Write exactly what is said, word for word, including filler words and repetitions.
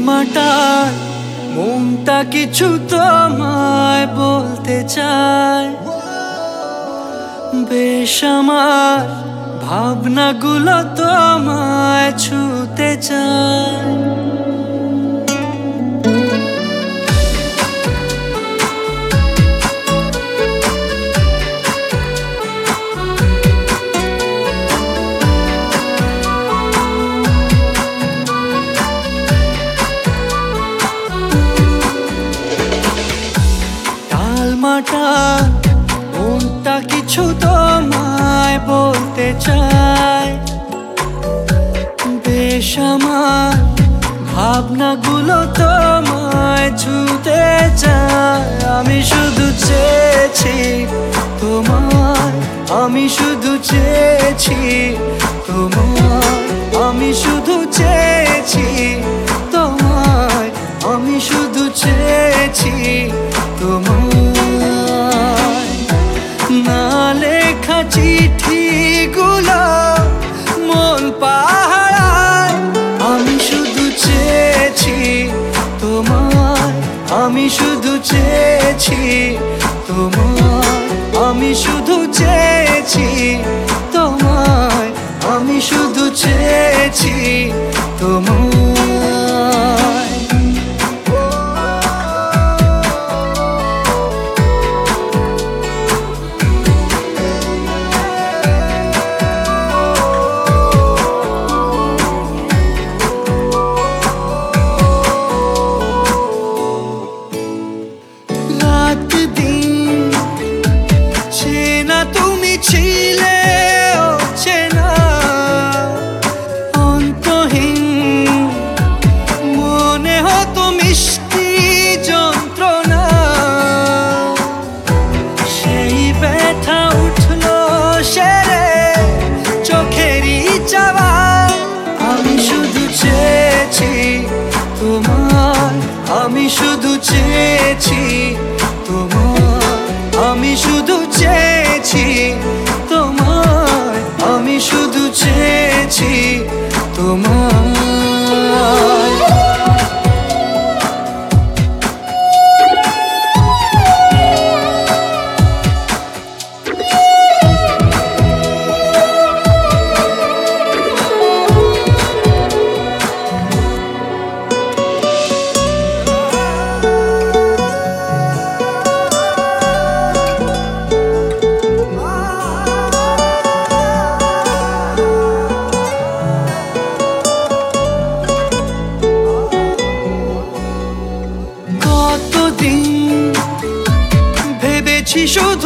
টালমাটাল মনটা কিছু তোমায় বলতে চায়, বেশ আমার ভাবনাগুলো তোমায় ছুতে চায়। টালমাটাল মনটা কিছু তোমায় বলতে চায়, বেশ আমার ভাবনাগুলো তোমায় ছুতে চায়। আমি শুধু চেয়েছি তোমায়, আমি শুধু চেয়েছি তোমায়, আমি শুধু চেয়েছি তোমায়, আমি শুধু চেয়েছি তোমায়। না লেখা চিঠিগুলো মন পাহারায়, আমি শুধু চেয়েছি তোমায়, আমি শুধু চেয়েছি তোমায়, আমি শুধু চেয়েছি তোমায়, আমি শুধু চেয়েছি তোমায়। তুমি ছিলে অচেনা অন্তহীন, মনে হতো মিষ্টি যন্ত্রণা, সেই ব্যথা উঠলো সেরে চোখেরই চাওয়া। আমি শুধু চেয়েছি তোমার, আমি শুধু চেয়েছি তোমার, আমি শুধু চেয়েছি তোমায়, আমি শুধু চেয়েছি তোমায়। ভেবেছি শুধু